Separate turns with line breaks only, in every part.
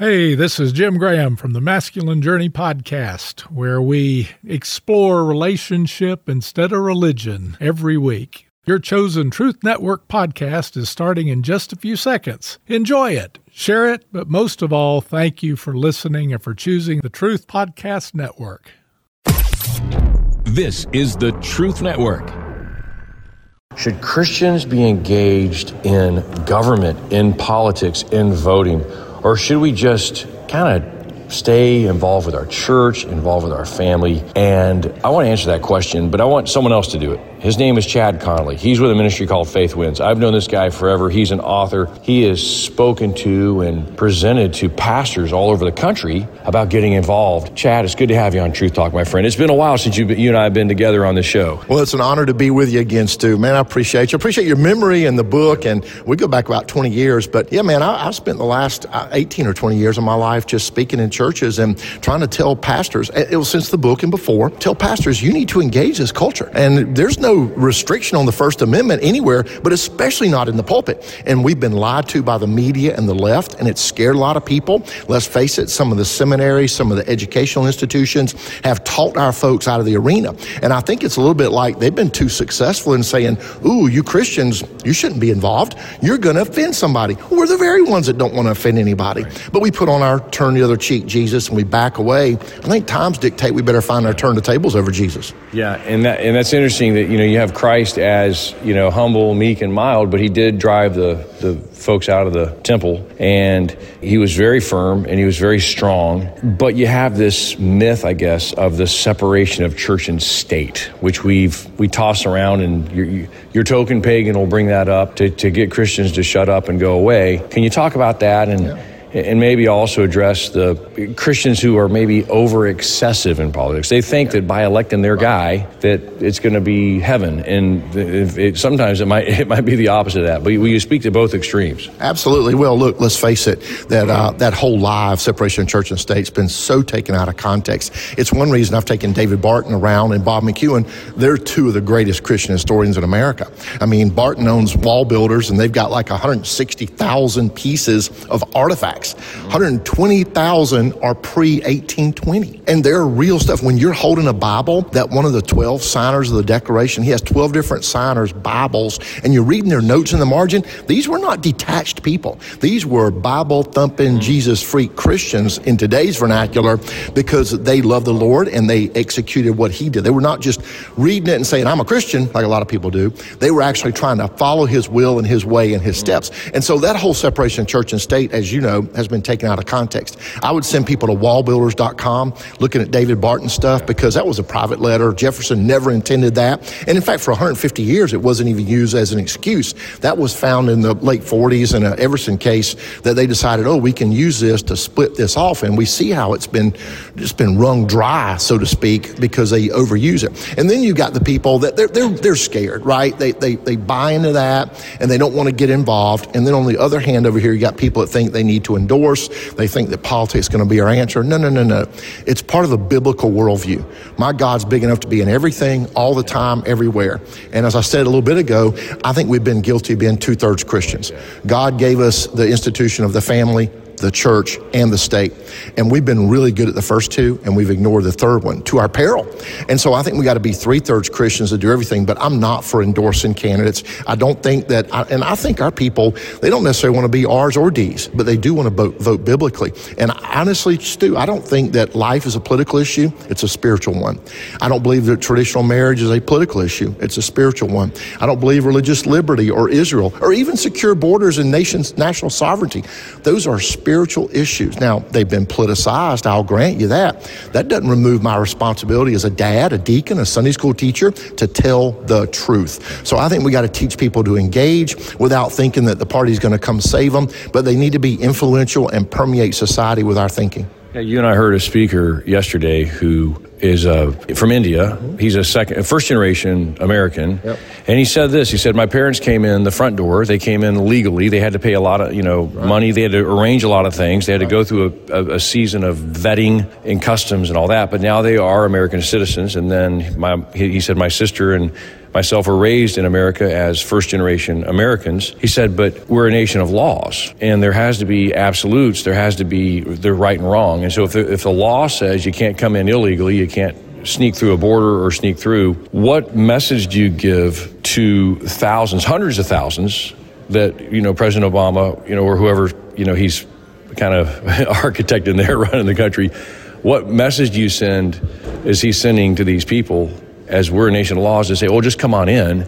Hey, this is Jim Graham from the Masculine Journey podcast, where we explore relationship instead of religion every week. Your chosen Truth Network podcast is starting in just a few seconds. Enjoy it, share it, but most of all, thank you for listening and for choosing the Truth Podcast Network.
This is the Truth Network.
Should Christians be engaged in government, in politics, in voting? Or should we just kind of stay involved with our church, involved with our family? And I want to answer that question, but I want someone else to do it. His name is Chad Connolly. He's with a ministry called Faith Wins. I've known this guy forever. He's an author. He has spoken to and presented to pastors all over the country about getting involved. Chad, it's good to have you on Truth Talk, my friend. It's been a while since you and I have been together on the show.
Well, it's an honor to be with you again, Stu. Man, I appreciate you. I appreciate your memory and the book, and we go back about 20 years. But yeah, man, I've spent the last 18 or 20 years of my life just speaking in churches and trying to tell pastors, it was since the book and before, tell pastors you need to engage this culture. And there's no restriction on the First Amendment anywhere, but especially not in the pulpit. And we've been lied to by the media and the left, and it's scared a lot of people. Let's face it, some of the seminaries, some of the educational institutions have taught our folks out of the arena. And I think it's a little bit like they've been too successful in saying, ooh, you Christians, you shouldn't be involved. You're going to offend somebody. We're the very ones that don't want to offend anybody. But we put on our turn the other cheek, Jesus, and we back away. I think times dictate we better find our turn the tables over Jesus.
Yeah, and that's interesting that, you have Christ as, humble, meek, and mild, but he did drive the folks out of the temple, and he was very firm and he was very strong. But you have this myth, I guess, of the separation of church and state, which we toss around, and your token pagan will bring that up to get Christians to shut up and go away. Can you talk about that and maybe also address the Christians who are maybe over excessive in politics? They think that by electing their guy that it's going to be heaven, and sometimes it might be the opposite of that. But will you speak to both extremes?
Absolutely. Well, look, let's face it, that whole lie of separation of church and state has been so taken out of context. It's one reason I've taken David Barton around and Bob McEwen. They're two of the greatest Christian historians in America. I mean, Barton owns Wall Builders, and they've got like 160,000 pieces of artifacts. 120,000 are pre-1820. And they're real stuff. When you're holding a Bible, that one of the 12 signers of the Declaration, he has 12 different signers' Bibles, and you're reading their notes in the margin. These were not detached people. These were Bible-thumping, Jesus-freak Christians in today's vernacular because they loved the Lord and they executed what he did. They were not just reading it and saying, I'm a Christian, like a lot of people do. They were actually trying to follow his will and his way and his steps. And so that whole separation of church and state, as you know, has been taken out of context. I would send people to wallbuilders.com looking at David Barton stuff because that was a private letter. Jefferson never intended that. And in fact, for 150 years, it wasn't even used as an excuse. That was found in the late 40s in an Everson case that they decided, we can use this to split this off. And we see how it's been wrung dry, so to speak, because they overuse it. And then you got the people that they're scared, right? They buy into that and they don't want to get involved. And then on the other hand, over here, you got people that think they need to endorse. They think that politics is going to be our answer. No. It's part of the biblical worldview. My God's big enough to be in everything, all the time, everywhere. And as I said a little bit ago, I think we've been guilty of being 2/3 Christians. God gave us the institution of the family, the church, and the state. And we've been really good at the first two, and we've ignored the third one to our peril. And so I think we got to be 3/3 Christians to do everything, but I'm not for endorsing candidates. I don't think that, and I think our people, they don't necessarily want to be R's or D's, but they do want to vote biblically. And honestly, Stu, I don't think that life is a political issue. It's a spiritual one. I don't believe that traditional marriage is a political issue. It's a spiritual one. I don't believe religious liberty or Israel or even secure borders and national sovereignty. Those are spiritual issues. Now, they've been politicized, I'll grant you that. That doesn't remove my responsibility as a dad, a deacon, a Sunday school teacher to tell the truth. So I think we got to teach people to engage without thinking that the party's going to come save them, but they need to be influential and permeate society with our thinking.
Yeah, you and I heard a speaker yesterday who is from India. He's a first generation American. Yep. And he said this, he said, my parents came in the front door. They came in legally. They had to pay a lot of, money. They had to arrange a lot of things. They had to go through a season of vetting and customs and all that. But now they are American citizens. And then he said, my sister and myself were raised in America as first-generation Americans. He said, but we're a nation of laws, and there has to be absolutes. There has to be the right and wrong. And so if the law says you can't come in illegally, you can't sneak through a border or sneak through, what message do you give to thousands, hundreds of thousands that, President Obama, or whoever, he's kind of architecting there running the country, what message do you send, is he sending to these people as we're a nation of laws to say, just come on in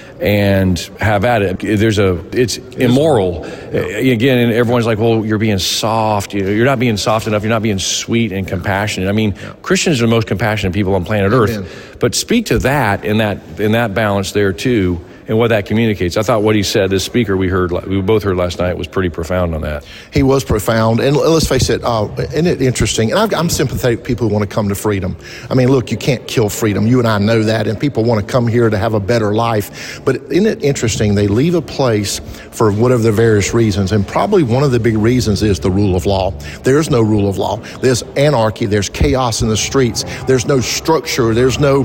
and have at it? It's immoral. Again, and everyone's like, well, you're being soft. You're not being soft enough. You're not being sweet and compassionate. I mean, Christians are the most compassionate people on planet Earth. But speak to that in that balance there too, and what that communicates. I thought what he said, this speaker we both heard last night, was pretty profound on that.
He was profound. And let's face it, isn't it interesting? And I'm sympathetic to people who want to come to freedom. I mean, look, you can't kill freedom. You and I know that. And people want to come here to have a better life. But isn't it interesting? They leave a place for whatever the various reasons. And probably one of the big reasons is the rule of law. There's no rule of law. There's anarchy. There's chaos in the streets. There's no structure. There's no,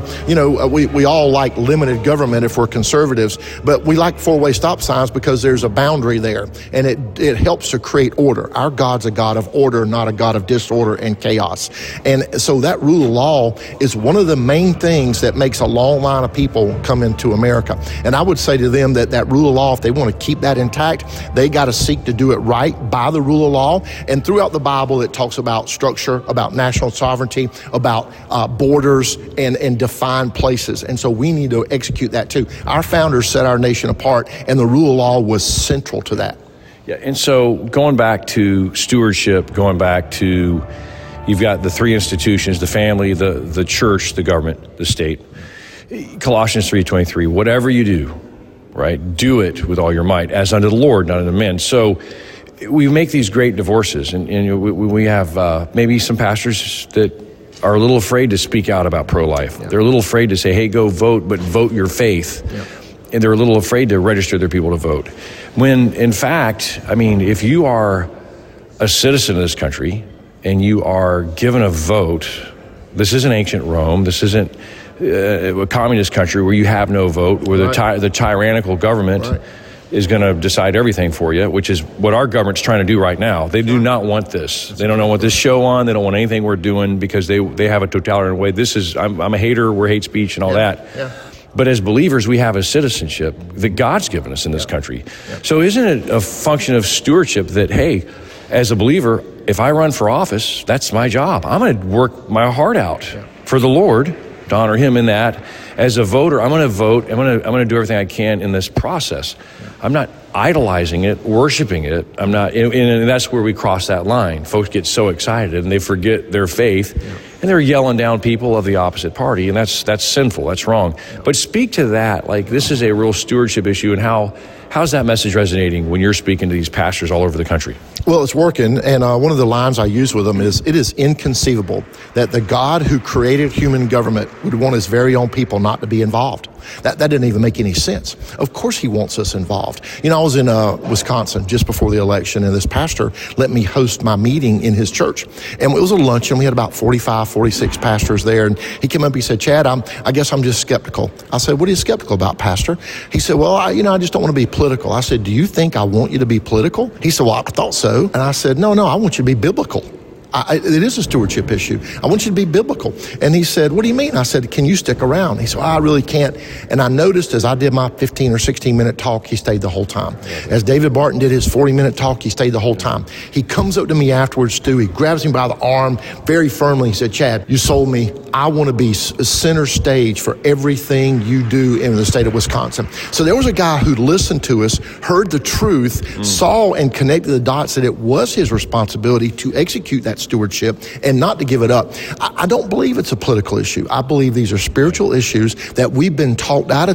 we all like limited government if we're conservatives. But we like four-way stop signs because there's a boundary there, and it helps to create order. Our God's a God of order, not a God of disorder and chaos. And so that rule of law is one of the main things that makes a long line of people come into America. And I would say to them that rule of law, if they want to keep that intact, they got to seek to do it right by the rule of law. And throughout the Bible, it talks about structure, about national sovereignty, about borders and defined places. And so we need to execute that too. Our founders set our nation apart, and the rule of law was central to that.
Yeah, and so going back to stewardship, going back to, you've got the three institutions, the family, the church, the government, the state. Colossians 3:23, whatever you do, right, do it with all your might, as unto the Lord, not unto men. So we make these great divorces, and we have maybe some pastors that are a little afraid to speak out about pro-life. Yeah. They're a little afraid to say, hey, go vote, but vote your faith. Yeah. And they're a little afraid to register their people to vote. When, in fact, I mean, if you are a citizen of this country and you are given a vote, this isn't ancient Rome. This isn't a communist country where you have no vote, where the tyrannical government is going to decide everything for you, which is what our government's trying to do right now. They do not want this. They don't want this show on. They don't want anything we're doing because they have a totalitarian way. I'm a hater. We're hate speech and all that. Yeah. But as believers, we have a citizenship that God's given us in this country. Yeah. So isn't it a function of stewardship that, hey, as a believer, if I run for office, that's my job. I'm going to work my heart out for the Lord to honor him in that. As a voter, I'm going to vote. I'm going to do everything I can in this process. I'm not idolizing it, worshiping it. I'm not, and that's where we cross that line. Folks get so excited and they forget their faith, and they're yelling down people of the opposite party, and that's sinful. That's wrong. But speak to that, like this is a real stewardship issue, and how's that message resonating when you're speaking to these pastors all over the country?
Well, it's working, and one of the lines I use with them is, it is inconceivable that the God who created human government would want his very own people not to be involved. That didn't even make any sense. Of course he wants us involved. I was in Wisconsin just before the election, and this pastor let me host my meeting in his church. And it was a luncheon. We had about 46 pastors there, and he came up and he said, Chad, I guess I'm just skeptical. I said, what are you skeptical about, Pastor? He said, well, I just don't want to be political. I said, do you think I want you to be political? He said, well, I thought so. And I said, no, I want you to be biblical. It is a stewardship issue. I want you to be biblical. And he said, what do you mean? I said, can you stick around? He said, well, I really can't. And I noticed as I did my 15 or 16 minute talk, he stayed the whole time. As David Barton did his 40-minute talk, he stayed the whole time. He comes up to me afterwards, Stu. He grabs me by the arm very firmly. He said, Chad, you sold me. I want to be center stage for everything you do in the state of Wisconsin. So there was a guy who listened to us, heard the truth, saw and connected the dots that it was his responsibility to execute that stewardship and not to give it up. I don't believe it's a political issue. I believe these are spiritual issues that we've been talked out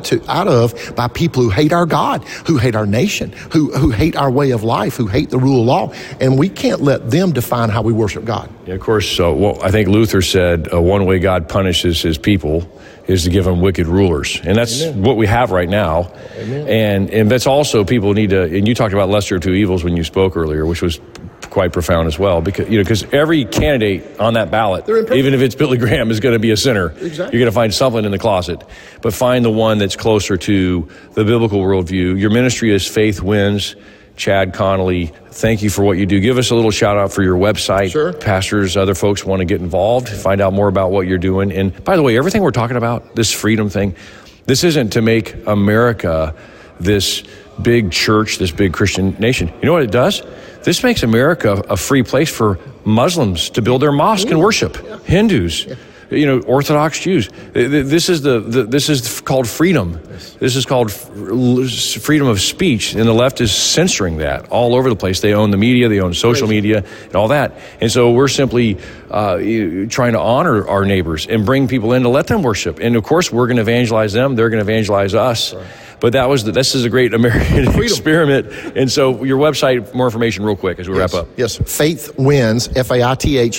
of by people who hate our God, who hate our nation, who hate our way of life, who hate the rule of law, and we can't let them define how we worship God.
Yeah, of course. I think Luther said one way God punishes his people is to give them wicked rulers. And that's what we have right now. Amen. And that's also people need to, and you talked about lesser of two evils when you spoke earlier, which was quite profound as well, because every candidate on that ballot, even if it's Billy Graham, is going to be a sinner.
Exactly.
You're going to find something in the closet, but find the one that's closer to the biblical worldview. Your ministry is Faith Wins. Chad Connolly, thank you for what you do. Give us a little shout out for your website.
Sure.
Pastors, other folks want to get involved, find out more about what you're doing. And by the way, everything we're talking about, this freedom thing, this isn't to make America this big church, this big Christian nation. You know what it does? This makes America a free place for Muslims to build their mosque and worship. Hindus, Orthodox Jews. This is called freedom. This is called freedom of speech, and the left is censoring that all over the place. They own the media, they own social media, and all that. And so we're simply trying to honor our neighbors and bring people in to let them worship. And of course, we're going to evangelize them. They're going to evangelize us. Right. But this is a great American experiment. And so your website, more information real quick as we wrap up.
Yes, Faith Wins, FAITHWINS,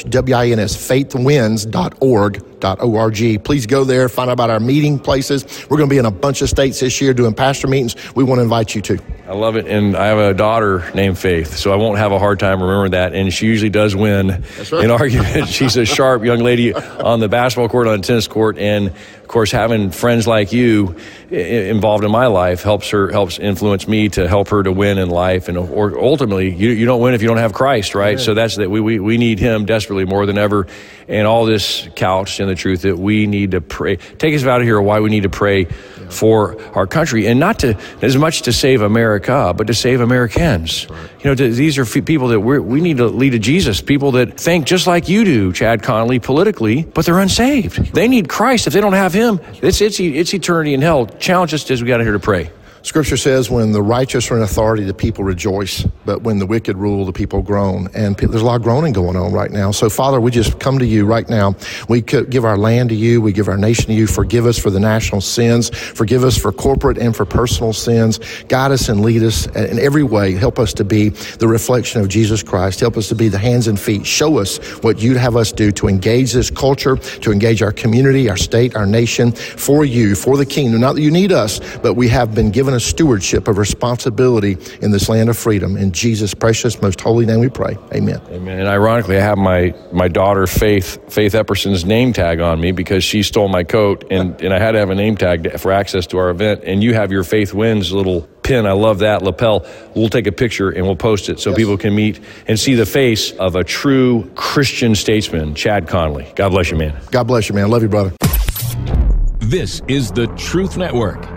faithwins.org. Please go there, find out about our meeting places. We're going to be in a bunch of states this year doing pastor meetings. We want to invite you to.
I love it. And I have a daughter named Faith, so I won't have a hard time remembering that. And she usually does win in arguments. She's a sharp young lady on the basketball court, on the tennis court. And of course, having friends like you involved in my life helps influence me to help her to win in life. And or ultimately, you don't win if you don't have Christ, right? Yeah. So that's that we need him desperately more than ever. And all this couched in the truth that we need to pray. Take us out of here why we need to pray for our country, and not to as much to save America, but to save Americans. Right. These are people that we need to lead to Jesus, people that think just like you do, Chad Connolly, politically, but they're unsaved. They need Christ. If they don't have him, it's eternity in hell. Challenge us as we got here to pray.
Scripture says when the righteous are in authority, the people rejoice. But when the wicked rule, the people groan. And there's a lot of groaning going on right now. So, Father, we just come to you right now. We give our land to you. We give our nation to you. Forgive us for the national sins. Forgive us for corporate and for personal sins. Guide us and lead us in every way. Help us to be the reflection of Jesus Christ. Help us to be the hands and feet. Show us what you'd have us do to engage this culture, to engage our community, our state, our nation, for you, for the kingdom. Not that you need us, but we have been given a stewardship of responsibility in this land of freedom. In Jesus' precious, most holy name we pray. Amen.
Amen. And ironically, I have my daughter, Faith Epperson's name tag on me because she stole my coat, and I had to have a name tag for access to our event. And you have your Faith Wins little pin. I love that lapel. We'll take a picture and we'll post it so people can meet and see the face of a true Christian statesman, Chad Connolly. God bless you, man.
God bless you, man. Love you, brother.
This is the Truth Network.